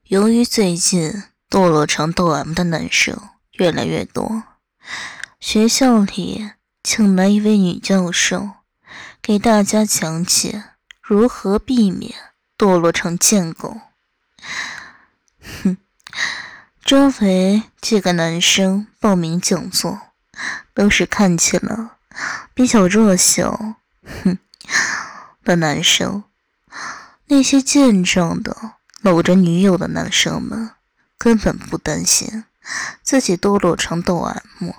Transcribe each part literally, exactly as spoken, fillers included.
由于最近堕落成斗 M 的男生越来越多，学校里请来一位女教授，给大家讲解如何避免堕落成贱狗。哼，周围几个男生报名讲座，都是看起来比较弱小哼的男生。那些健壮的搂着女友的男生们根本不担心自己堕落成斗 M。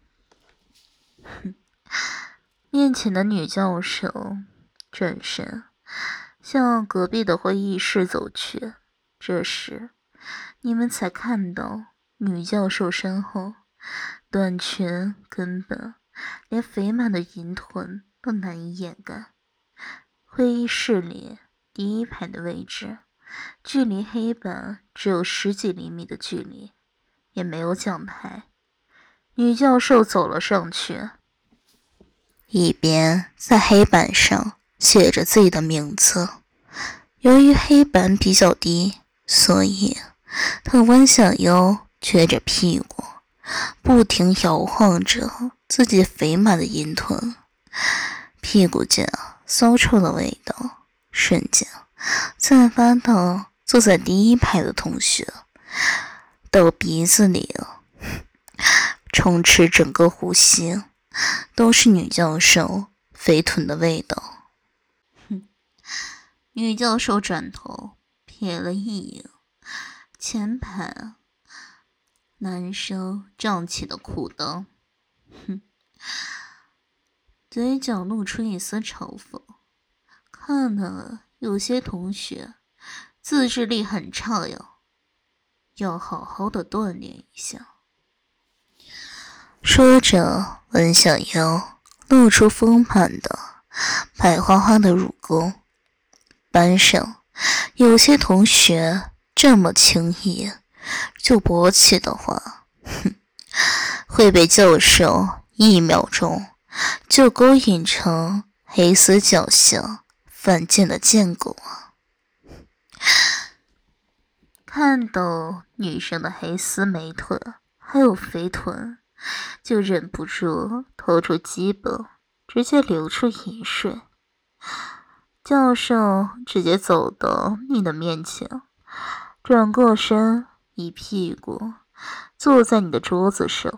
面前的女教授转身向隔壁的会议室走去，这时你们才看到女教授身后短裙根本连肥满的银臀都难以掩盖。会议室里第一排的位置距离黑板只有十几厘米的距离，也没有讲台。女教授走了上去，一边在黑板上写着自己的名字。由于黑板比较低，所以她弯下腰，撅着屁股，不停摇晃着自己肥满的银臀，屁股间骚臭的味道瞬间散发到坐在第一排的同学的鼻子里，充斥整个呼吸都是女教授肥臀的味道。哼，女教授转头瞥了一眼前排男生胀起的裤裆，哼，嘴角露出一丝嘲讽，看了有些同学自制力很差呀，要好好的锻炼一下。说着弯下腰，露出丰满的白花花的乳沟。班上有些同学这么轻易就勃起的话，哼，会被教授一秒钟就勾引成黑丝脚下犯贱的贱狗啊！看到女生的黑丝美腿还有肥臀，就忍不住掏出鸡巴，直接流出淫水。教授直接走到你的面前，转过身，一屁股坐在你的桌子上，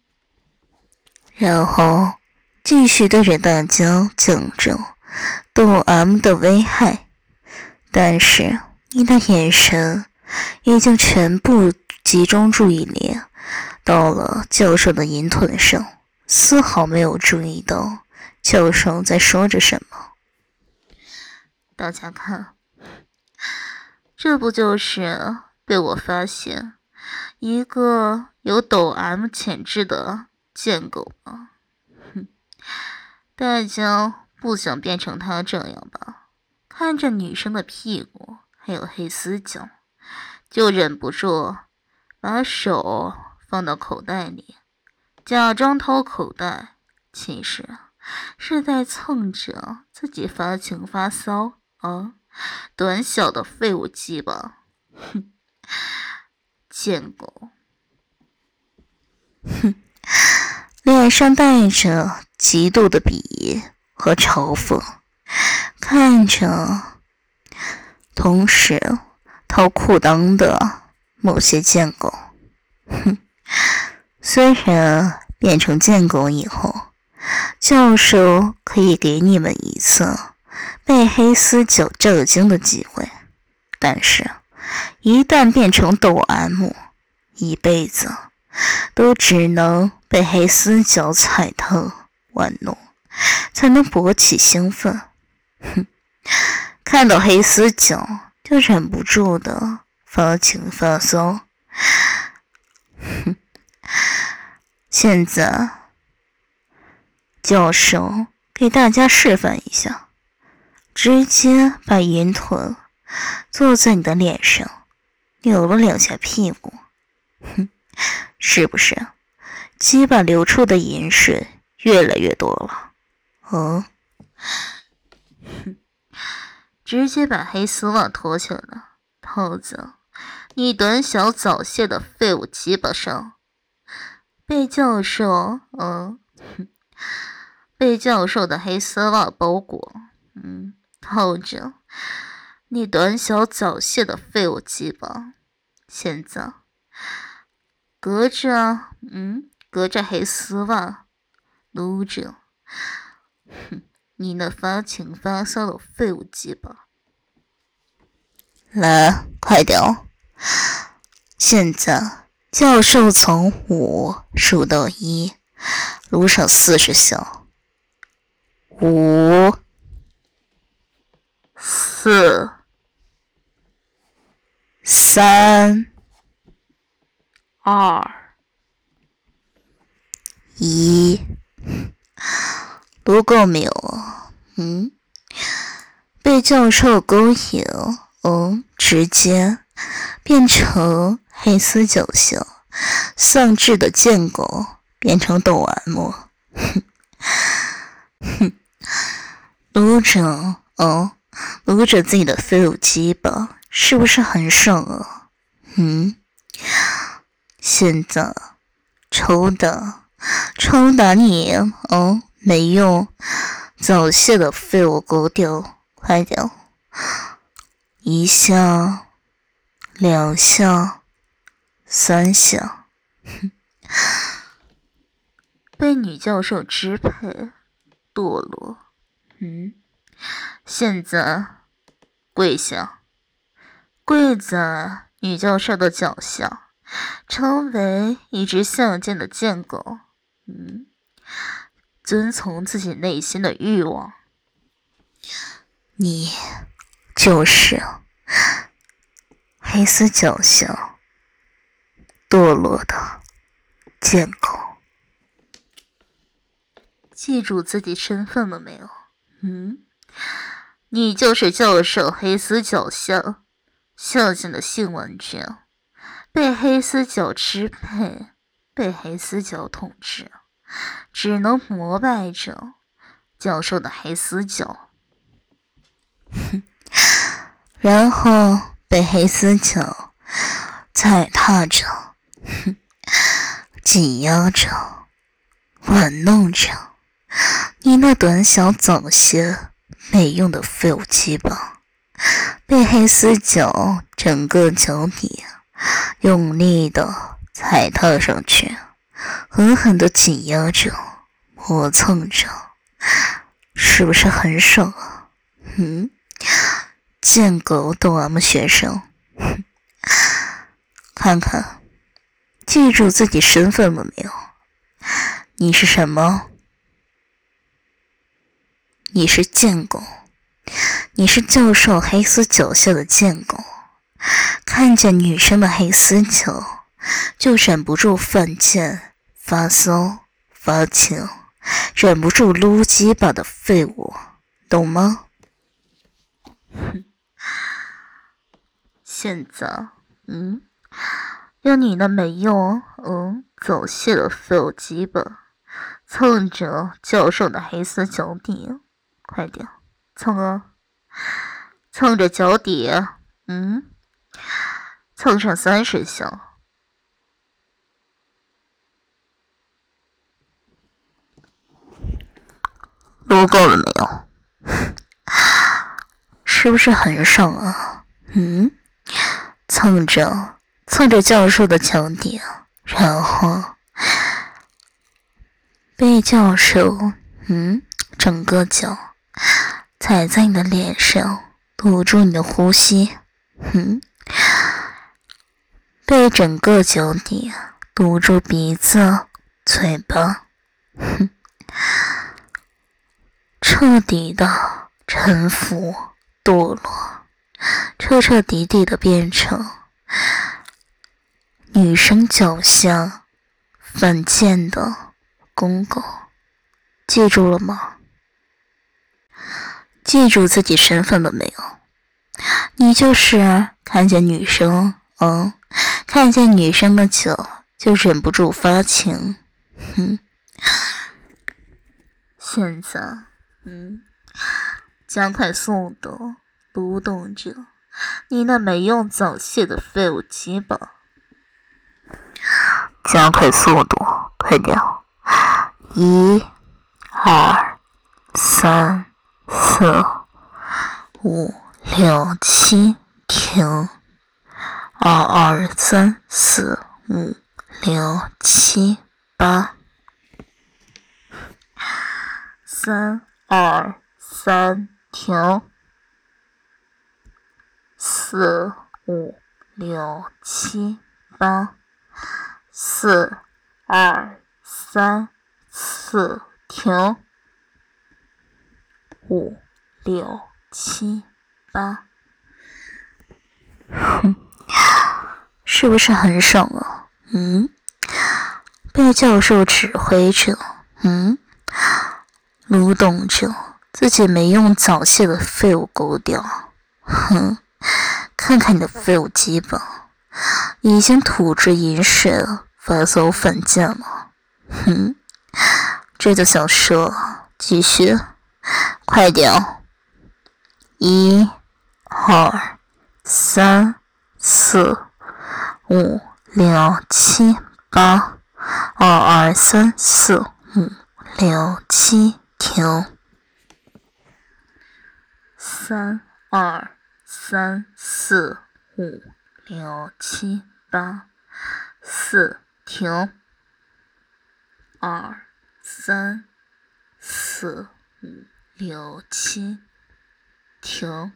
然后继续对着大家讲着斗 M 的危害。但是你的眼神已经全部集中注意力到了教授的银臀上，丝毫没有注意到教授在说着什么。大家看，这不就是被我发现一个有斗 M 潜质的贱狗吗？哼，大家不想变成他这样吧？看着女生的屁股还有黑丝脚，就忍不住把手放到口袋里，假装掏口袋，其实是在蹭着自己发情发骚啊，短小的废物鸡巴，哼，贱狗，哼，脸上带着极度的鄙夷和嘲讽，看着同时掏裤裆的某些贱狗。哼，虽然变成贱狗以后，教授可以给你们一次被黑丝脚震惊的机会，但是一旦变成斗 M， 一辈子都只能被黑丝脚踩踏玩弄，才能勃起兴奋。哼，看到黑丝脚就忍不住的发情发骚。哼，现在教授给大家示范一下，直接把银臀坐在你的脸上，扭了两下屁股。哼，是不是鸡巴流出的银水越来越多了？嗯，哼，直接把黑丝袜脱下来，套在你短小早泄的废物鸡巴上，被教授，嗯，被教授的黑丝袜包裹，嗯，套着你短小早泄的废物鸡巴，现在隔着，嗯，隔着黑丝袜撸着，哼，你那发情发骚的废物鸡巴。来，快点！现在教授从五数到一，撸上四十下。五、四、三、二、一，撸够没有啊？嗯，被教授勾引，嗯，直接变成黑丝脚下，丧志的贱狗变成抖 M， 哼哼，撸着，哦，撸着自己的废物鸡巴，是不是很爽啊？嗯，现在抽打，抽打你，哦，没用，早泄的废物狗屌，快点！一下，两下，三下，哼，被女教授支配，堕落，嗯，现在跪下，跪在女教授的脚下，成为一只下贱的贱狗，嗯，遵从自己内心的欲望。你就是黑丝脚下堕落的贱狗。记住自己身份了没有？嗯，你就是教授黑丝脚下下贱的性玩具，被黑丝脚支配，被黑丝脚统治，只能膜拜着教授的黑丝脚。哼，然后被黑丝脚踩踏着，哼，挤压着，玩弄着你那短小早泄没用的废物鸡巴，被黑丝脚整个脚底用力的踩踏上去，狠狠的挤压着，磨蹭着，是不是很爽啊？嗯，贱狗抖 M 学生，哼，看看，记住自己身份了没有？你是什么？你是贱狗，你是教授黑丝脚下的贱狗，看见女生的黑丝脚就忍不住犯贱、发骚、发情，忍不住撸鸡巴的废物，懂吗？哼，现在，嗯，用你那没用，嗯，早泄的废物鸡巴蹭着教授的黑丝脚底，快点，蹭啊，蹭着脚底，嗯，蹭上三十下。撸够了没有？是不是很爽啊？嗯，蹭着蹭着教授的脚底，然后被教授，嗯，整个脚踩在你的脸上，堵住你的呼吸，嗯，被整个脚底堵住鼻子、嘴巴，哼，彻底的臣服、堕落，彻彻底底的变成女生脚下犯贱的公狗，记住了吗？记住自己身份了没有？你就是看见女生，嗯，看见女生的脚就忍不住发情，哼。现在，嗯，加快速度，撸动着你那没用早泄的废物鸡巴！加快速度，快点！一、二、三、四、五、六、七，停！二、二、三、四、五、六、七、八。三、二、三，停！四、五、六、七、八。四、二、三、四，停！五、六、七、八。哼，是不是很爽啊？嗯，被教授指挥着，嗯，蠕动着自己没用早泄的废物狗屌，哼，看看你的废物鸡巴，已经吐着饮水了，发骚犯贱了，哼，这就想射了，继续，快点！一、二、三、四、五、六、七、八，二、二、三、四、五、六、七，停！三、二、三、四、五、六、七、八，四，停！二、三、四、五、六、七，停！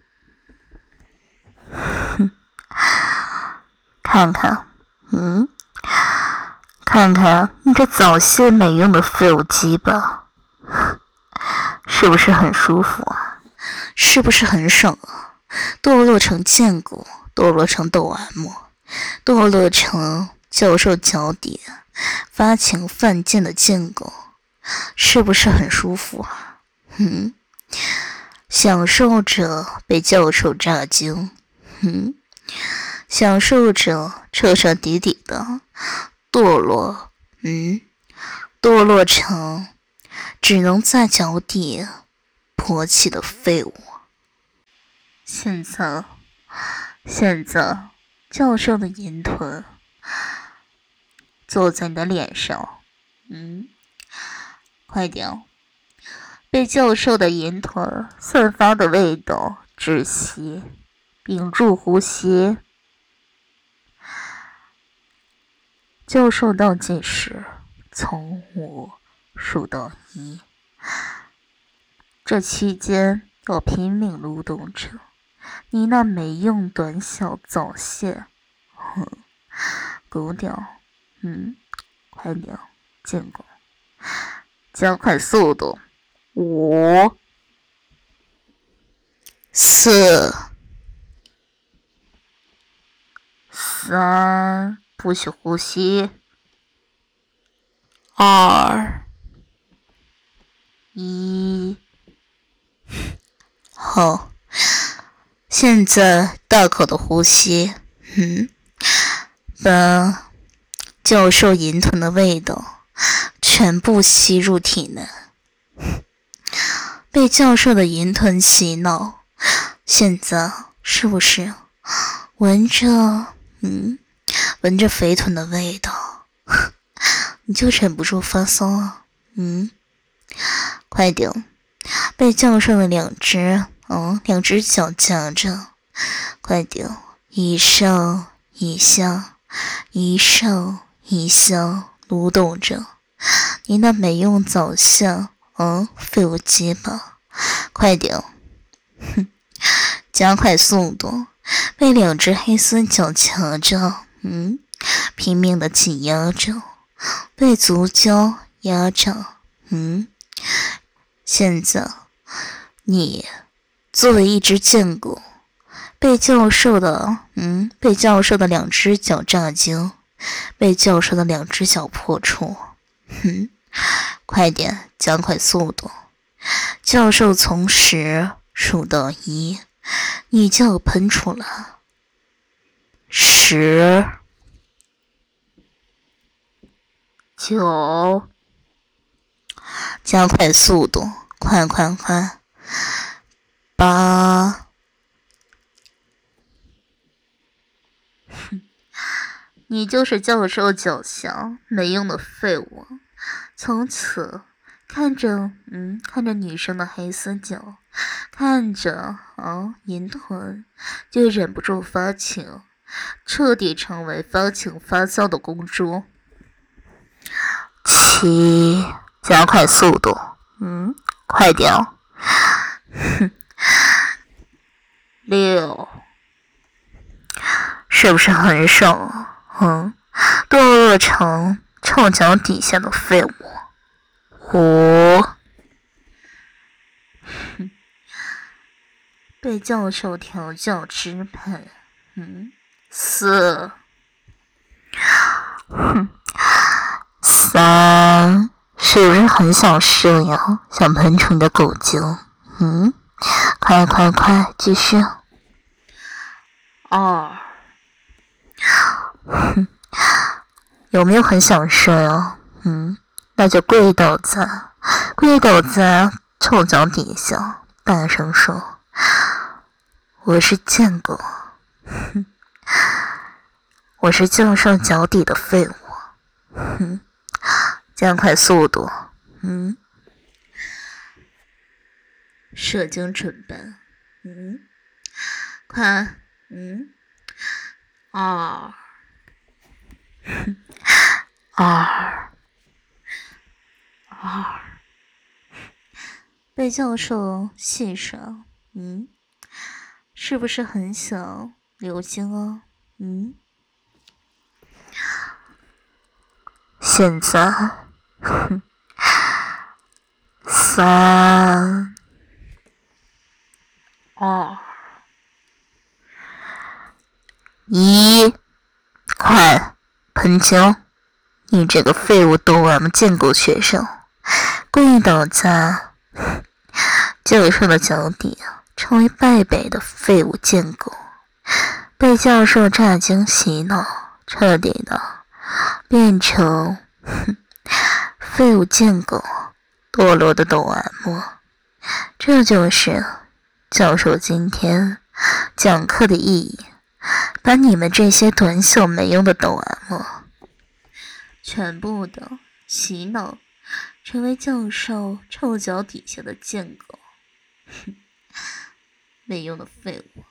哼，看看，嗯，看看你这早泄没用的废物鸡巴，是不是很舒服啊？是不是很爽啊？堕落成贱狗，堕落成抖 M， 堕落成教授脚底发情犯贱的贱狗，是不是很舒服啊？嗯，享受着被教授炸精，嗯，享受着彻彻底底的堕落，嗯，堕落成只能在脚底勃起的废物。现在，现在，教授的银臀坐在你的脸上，嗯，快点！被教授的银臀散发的味道窒息，屏住呼吸。教授倒计时，从五数到一，这期间要拼命蠕动着你那没用短小早泄，哼，狗屌，嗯，快点，贱狗，加快速度，五、四、三，不许呼吸，二、一，好。现在大口的呼吸，嗯，把教授银臀的味道全部吸入体内，被教授的银臀洗脑，现在是不是闻着，嗯，闻着肥臀的味道，你就忍不住发骚啊？嗯，快点，被教授的两只。哦，两只脚夹着，快点！一上一下，一上一下，蠕动着。你那没用早泄，嗯，废物鸡巴，快点！哼，加快速度！被两只黑丝脚夹着，嗯，拼命的挤压着，被足胶压着，嗯，现在你。作为一只贱狗，被教授的，嗯，被教授的两只脚炸精，被教授的两只脚破处，哼，快点，加快速度！教授从十数到一，你就要喷出来。十、九，加快速度，快快快！八、 你就是教授脚下没用的废物。从此看着，嗯，看着女生的黑丝脚，看着啊银臀，就忍不住发情，彻底成为发情发酵的公主。七，加快速度，嗯，快点。哼，六，是不是很爽啊？嗯，堕落成臭脚底下的废物。五，哼，被教授调教支配。嗯，四，哼，三，是不是很想射呀？想喷出你的狗精？嗯，快快快，继续。二，哼，有没有很想射呀？嗯，那就跪倒在跪倒在臭脚底下，大声说：“我是贱狗，哼，我是教授脚底的废物。”哼，加快速度。嗯，射精准备。嗯，快。嗯，二，二，二，被教授戏上。嗯，是不是很想流精啊？嗯，现在，哼，三，二，一，快喷精！你这个废物都 M 见过学生，跪倒在教授的脚底，成为败北的废物贱狗，被教授炸精洗脑，彻底的变成哼废物贱狗，堕落的抖 M。这就是教授今天讲课的意义，把你们这些短小没用的抖 M全部的洗脑，成为教授臭脚底下的贱狗，哼，没用的废物。